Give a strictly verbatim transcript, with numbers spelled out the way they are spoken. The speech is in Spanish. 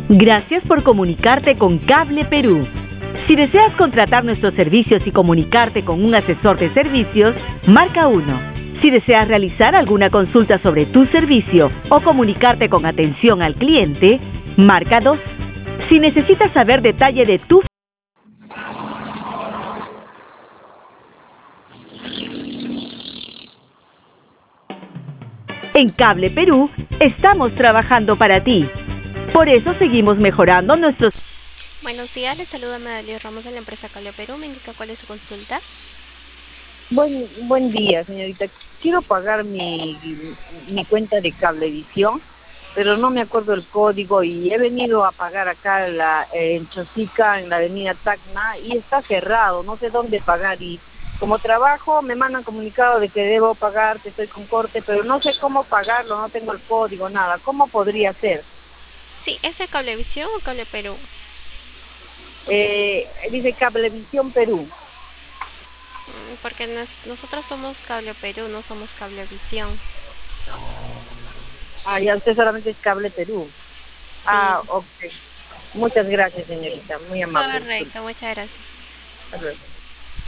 Gracias por comunicarte con Cable Perú. Si deseas contratar nuestros servicios y comunicarte con un asesor de servicios, marca uno. Si deseas realizar alguna consulta sobre tu servicio o comunicarte con atención al cliente, marca dos. Si necesitas saber detalle de tu En Cable Perú, estamos trabajando para ti. Por eso seguimos mejorando nuestros... Buenos días, les saluda Medalio Ramos de la empresa Cable Perú. ¿Me indica cuál es su consulta? Buen, buen día, señorita. Quiero pagar mi, mi cuenta de Cablevisión, pero no me acuerdo el código y he venido a pagar acá en, la, en Chosica, en la avenida Tacna, y está cerrado, no sé dónde pagar. Y como trabajo me mandan comunicado de que debo pagar, que estoy con corte, pero no sé cómo pagarlo, no tengo el código, nada. ¿Cómo podría ser? Sí, ¿es de Cablevisión o Cable Perú? Eh, dice Cablevisión Perú. Porque nos, nosotros somos Cable Perú, no somos Cablevisión. Ah, ya usted solamente es Cable Perú. Sí. Ah, ok. Muchas gracias, señorita. Muy amable. Correcto, muchas gracias. Hasta luego.